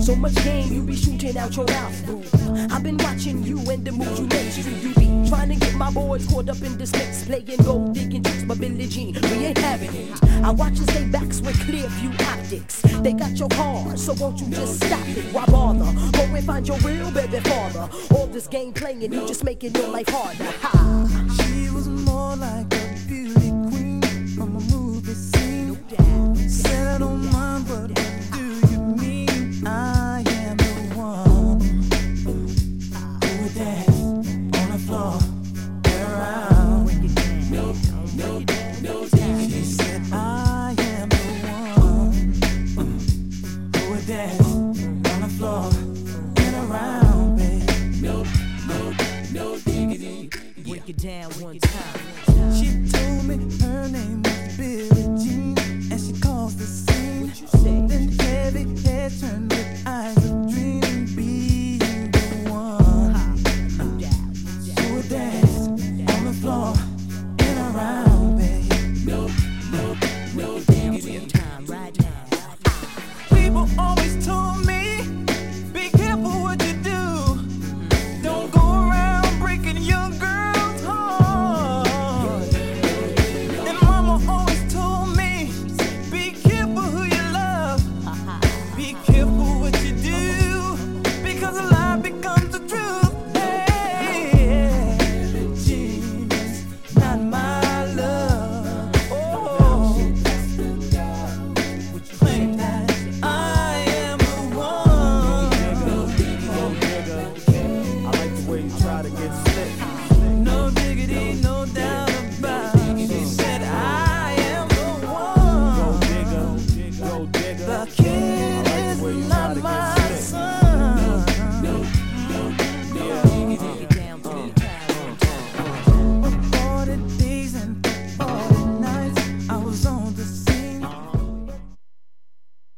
So much game, you be shooting out your mouth, boo. I've been watching you and the moves you make. You be trying to get my boys caught up in this mix, playing gold digging tricks, but Billie Jean, we ain't having it. I watch as they backs with clear view optics. They got your car, so won't you just stop it? Why bother? Go and find your real baby father. All this game playing, you just making your life harder. Ha! She was more like a beauty queen from a movie scene. Said I don't mind, but what do you mean? I am the one who would dance on the floor and around. She said I am the one who would dance on the floor and around, baby. No diggity. Break it down one time. She told me her name was Billie Jean, and she calls the scene. Then heavy hair turned with eyes of dream, being the one who would dance on the floor and around, babe. No diggity. Time right now. People always told me, be careful what you do. Don't go around breaking young girls' heart. And mama always told me, be careful who you love. Be careful what you do, because a lie becomes the truth. Hey, genius, not my love. Oh, claim that I am the one. I like the way you try to get slick. No diggity, no doubt about it. She said I am the one. Go digger, go digger. The